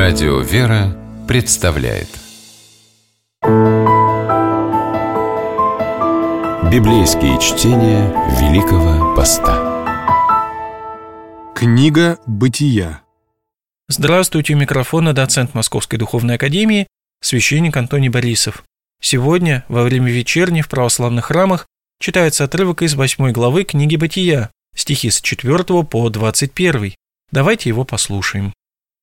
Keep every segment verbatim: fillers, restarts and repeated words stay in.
Радио «Вера» представляет Библейские чтения Великого Поста. Книга Бытия. Здравствуйте, у микрофона доцент Московской Духовной Академии, священник Антоний Борисов. Сегодня, во время вечерни в православных храмах, читается отрывок из восьмой главы книги Бытия, стихи с четвёртого по двадцать первый. Давайте его послушаем.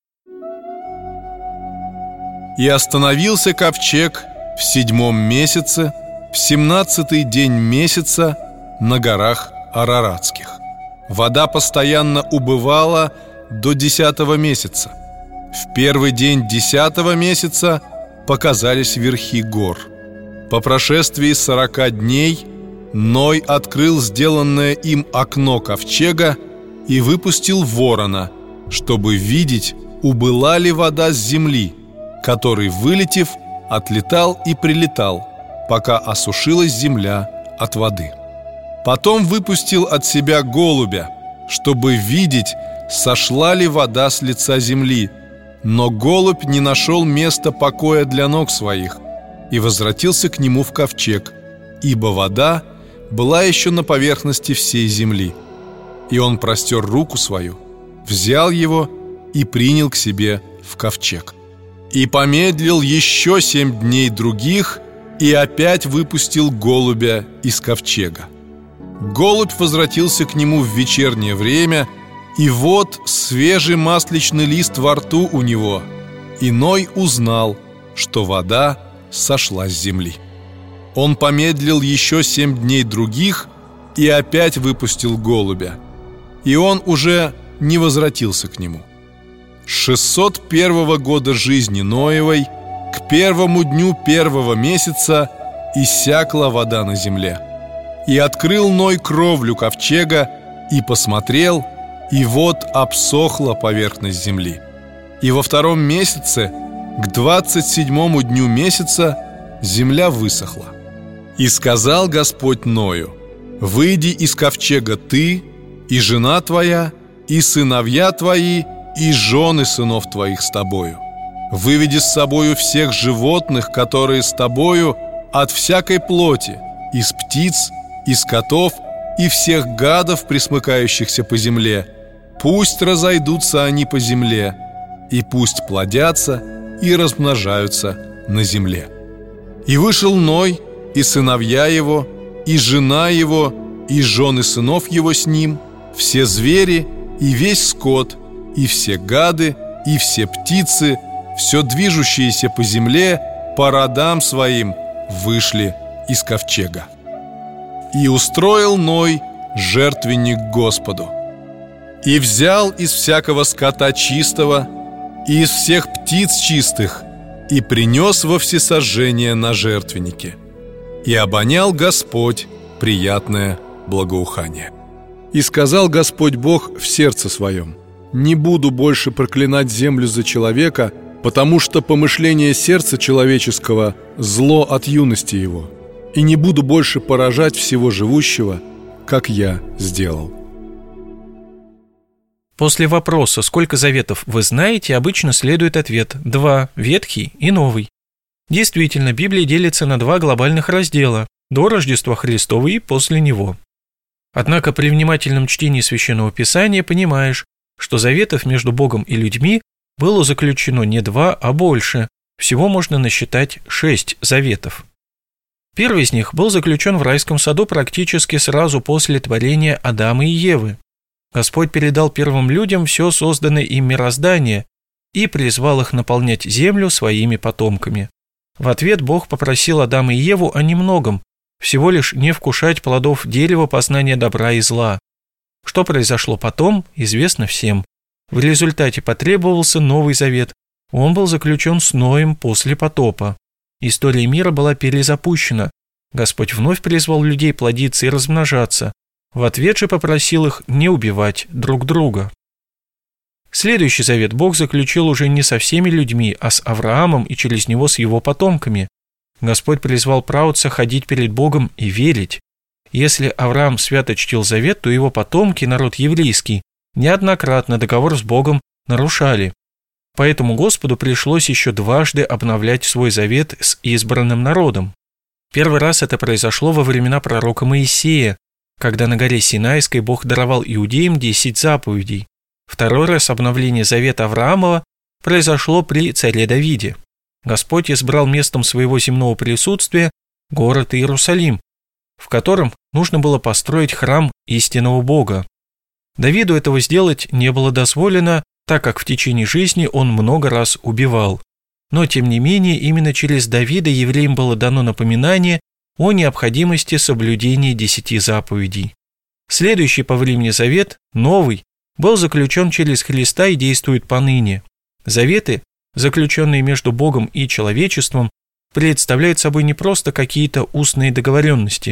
«И остановился ковчег в седьмом месяце, в семнадцатый день месяца на горах Араратских. Вода постоянно убывала до десятого месяца. В первый день десятого месяца показались верхи гор. По прошествии сорока дней Ной открыл сделанное им окно ковчега и выпустил ворона, чтобы видеть, убыла ли вода с земли, который, вылетев, отлетал и прилетал, пока осушилась земля от воды. Потом выпустил от себя голубя, чтобы видеть, сошла ли вода с лица земли, но голубь не нашел места покоя для ног своих и возвратился к нему в ковчег, ибо вода была еще на поверхности всей земли. И он простер руку свою, взял его и принял к себе в ковчег. И помедлил еще семь дней других, и опять выпустил голубя из ковчега. Голубь возвратился к нему в вечернее время, и вот свежий масличный лист во рту у него, и Ной узнал, что вода сошла с земли. Он помедлил еще семь дней других, и опять выпустил голубя, и он уже не возвратился к нему. шестьсот первого года жизни Ноевой, к первому дню первого месяца, иссякла вода на земле. И открыл Ной кровлю ковчега, и посмотрел, и вот обсохла поверхность земли. И во втором месяце, к двадцать седьмому дню месяца, земля высохла. И сказал Господь Ною: «Выйди из ковчега ты, и жена твоя, и сыновья твои, и жены сынов твоих с тобою. Выведи с собою всех животных, которые с тобою, от всякой плоти, из птиц, из котов и всех гадов, пресмыкающихся по земле. Пусть разойдутся они по земле, и пусть плодятся и размножаются на земле». И вышел Ной, и сыновья его, и жена его, и жены сынов его с ним, все звери и весь скот, и все гады, и все птицы, все движущиеся по земле, по родам своим, вышли из ковчега. И устроил Ной жертвенник Господу. И взял из всякого скота чистого, и из всех птиц чистых, и принес во всесожжение на жертвеннике. И обонял Господь приятное благоухание. И сказал Господь Бог в сердце своем: «Не буду больше проклинать землю за человека, потому что помышление сердца человеческого – зло от юности его, и не буду больше поражать всего живущего, как я сделал». После вопроса «Сколько заветов вы знаете?» обычно следует ответ «Два, Ветхий и Новый». Действительно, Библия делится на два глобальных раздела – до Рождества Христова и после него. Однако при внимательном чтении Священного Писания понимаешь, что заветов между Богом и людьми было заключено не два, а больше. Всего можно насчитать шесть заветов. Первый из них был заключен в райском саду практически сразу после творения Адама и Евы. Господь передал первым людям все созданное им мироздание и призвал их наполнять землю своими потомками. В ответ Бог попросил Адама и Еву о немногом, всего лишь не вкушать плодов дерева познания добра и зла. Что произошло потом, известно всем. В результате потребовался Новый Завет. Он был заключен с Ноем после потопа. История мира была перезапущена. Господь вновь призвал людей плодиться и размножаться. В ответ же попросил их не убивать друг друга. Следующий завет Бог заключил уже не со всеми людьми, а с Авраамом и через него с его потомками. Господь призвал праотца ходить перед Богом и верить. Если Авраам свято чтил завет, то его потомки, народ еврейский, неоднократно договор с Богом нарушали. Поэтому Господу пришлось еще дважды обновлять свой завет с избранным народом. Первый раз это произошло во времена пророка Моисея, когда на горе Синайской Бог даровал иудеям десять заповедей. Второй раз обновление завета Авраамова произошло при царе Давиде. Господь избрал местом своего земного присутствия город Иерусалим, в котором нужно было построить храм истинного Бога. Давиду этого сделать не было дозволено, так как в течение жизни он много раз убивал. Но, тем не менее, именно через Давида евреям было дано напоминание о необходимости соблюдения десяти заповедей. Следующий по времени завет, новый, был заключен через Христа и действует поныне. Заветы, заключенные между Богом и человечеством, представляют собой не просто какие-то устные договоренности.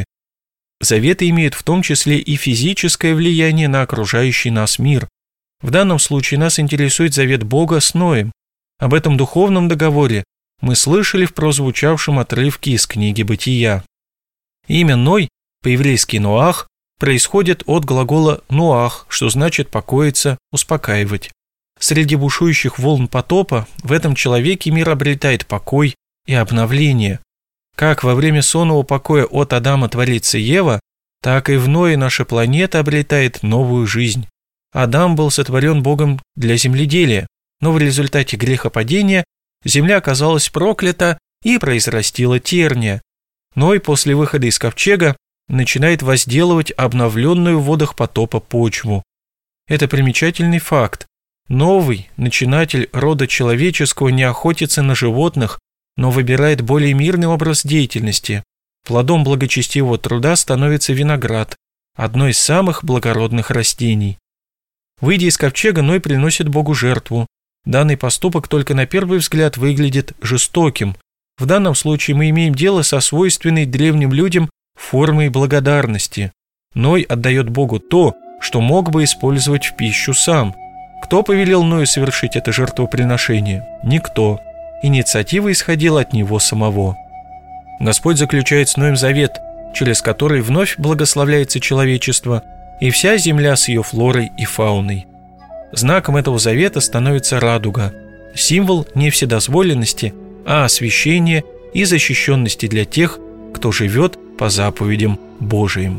Заветы имеют в том числе и физическое влияние на окружающий нас мир. В данном случае нас интересует завет Бога с Ноем. Об этом духовном договоре мы слышали в прозвучавшем отрывке из книги «Бытия». Имя Ной, по-еврейски Ноах, происходит от глагола «нуах», что значит «покоиться», «успокаивать». Среди бушующих волн потопа в этом человеке мир обретает покой и обновление. Как во время сонного покоя от Адама творится Ева, так и в Ное наша планета обретает новую жизнь. Адам был сотворен Богом для земледелия, но в результате грехопадения земля оказалась проклята и произрастила терния. Ной после выхода из ковчега начинает возделывать обновленную в водах потопа почву. Это примечательный факт. Новый начинатель рода человеческого не охотится на животных, но выбирает более мирный образ деятельности. Плодом благочестивого труда становится виноград, одно из самых благородных растений. Выйдя из ковчега, Ной приносит Богу жертву. Данный поступок только на первый взгляд выглядит жестоким. В данном случае мы имеем дело со свойственной древним людям формой благодарности. Ной отдает Богу то, что мог бы использовать в пищу сам. Кто повелел Ною совершить это жертвоприношение? Никто. Инициатива исходила от него самого. Господь заключает с Ноем завет, через который вновь благословляется человечество и вся земля с ее флорой и фауной. Знаком этого завета становится радуга, символ не вседозволенности, а освящения и защищенности для тех, кто живет по заповедям Божиим.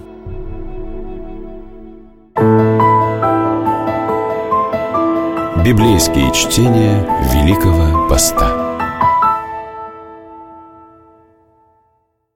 Библейские чтения Великого Поста.